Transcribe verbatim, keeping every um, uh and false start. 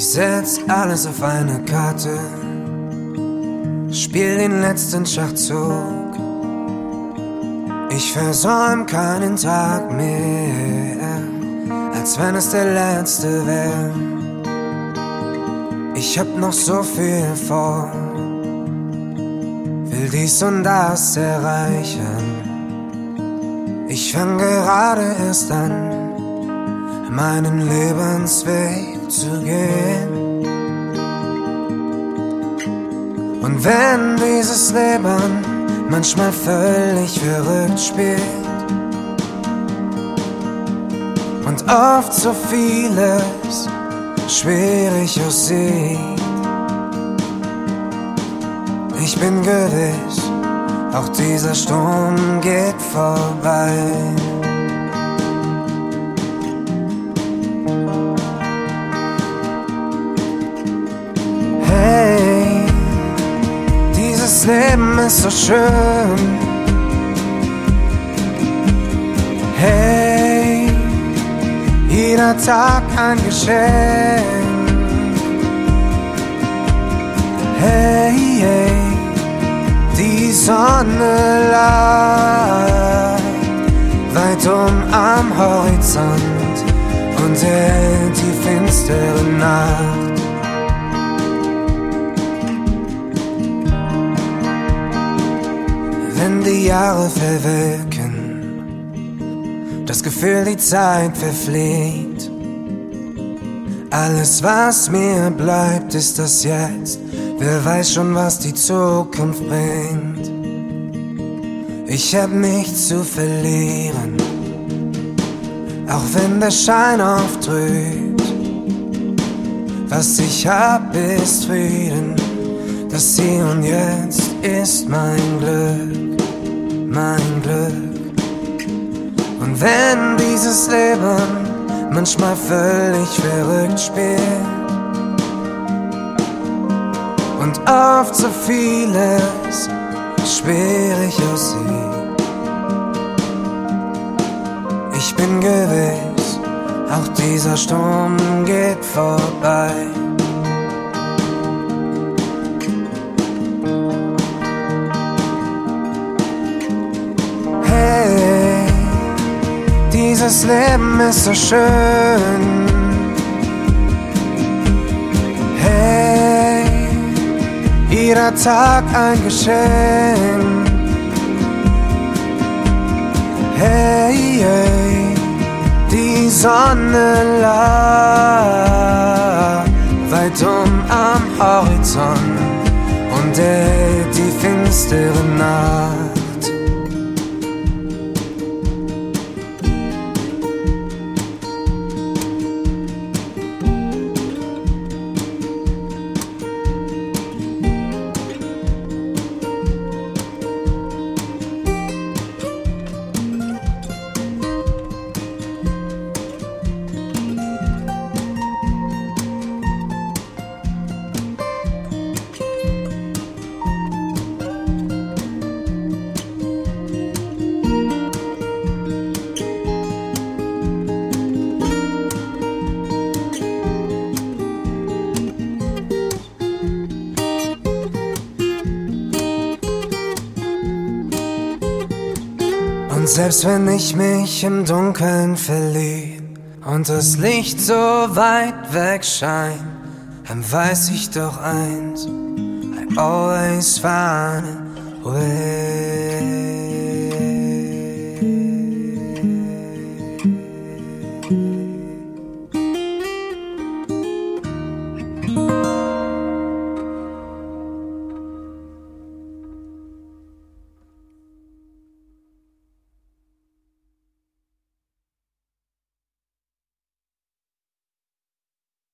Ich setz alles auf eine Karte, spiel den letzten Schachzug. Ich versäum keinen Tag mehr, als wenn es der letzte wär. Ich hab noch so viel vor, will dies und das erreichen. Ich fang gerade erst an, meinen Lebensweg zu gehen. Und wenn dieses Leben manchmal völlig verrückt spielt und oft so vieles schwierig aussieht, ich bin gewiss, auch dieser Sturm geht vorbei. Hey, dieses Leben ist so schön. Hey, jeder Tag ein Geschenk. Hey, hey, die Sonne lag weit um am Horizont und hält die finstere Nacht. Wenn die Jahre verwelken, das Gefühl, die Zeit verfliegt, alles, was mir bleibt, ist das Jetzt. Wer weiß schon, was die Zukunft bringt. Ich hab nichts zu verlieren, auch wenn der Schein oft trügt. Was ich hab, ist Frieden. Das Hier und Jetzt ist mein Glück, mein Glück. Und wenn dieses Leben manchmal völlig verrückt spielt und oft so vieles schwierig aussieht, ich bin gewiss, auch dieser Sturm geht vorbei. Hey, dieses Leben ist so schön. Hey, jeder Tag ein Geschenk. Hey, hey, die Sonne lag weit um am Horizont und hält die finstere Nacht. Und selbst wenn ich mich im Dunkeln verlieb und das Licht so weit weg scheint, dann weiß ich doch eins: I always find a way.